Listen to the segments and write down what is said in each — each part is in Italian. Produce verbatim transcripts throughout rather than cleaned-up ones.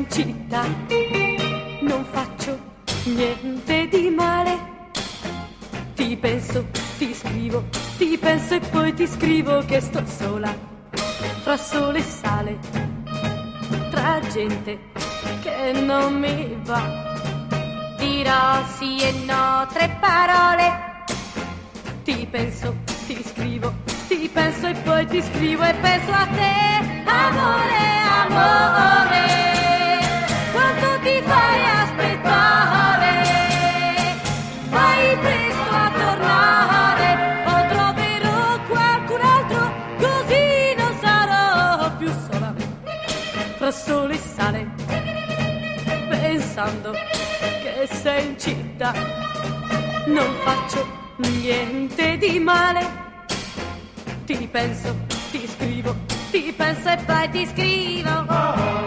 in città, non faccio niente di male. Ti penso, ti scrivo, ti penso e poi ti scrivo che sto sola, fra sole e sale, tra gente che non mi va. Dirò sì e no tre parole. Ti penso, ti scrivo, ti penso e poi ti scrivo e penso a te. Amore, amore, quanto ti fai aspettare? Fai presto a tornare o troverò qualcun altro, così non sarò più sola, fra sole e sale, pensando che sei in città. Non faccio niente di male. Ti penso, ti scrivo, ti penso e poi ti scrivo.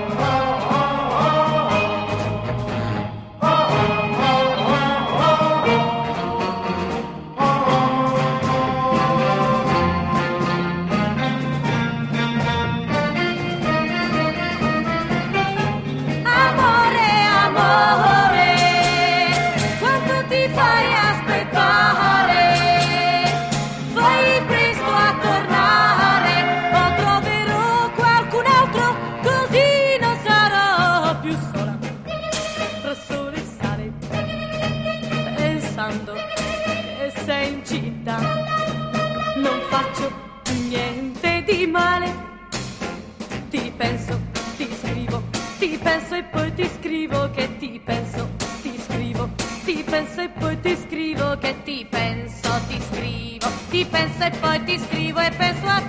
Che sei in città, non faccio niente di male. Ti penso, ti scrivo, ti penso e poi ti scrivo che ti penso, ti scrivo, ti penso e poi ti scrivo che ti penso, ti scrivo, ti penso e poi ti scrivo e penso a te.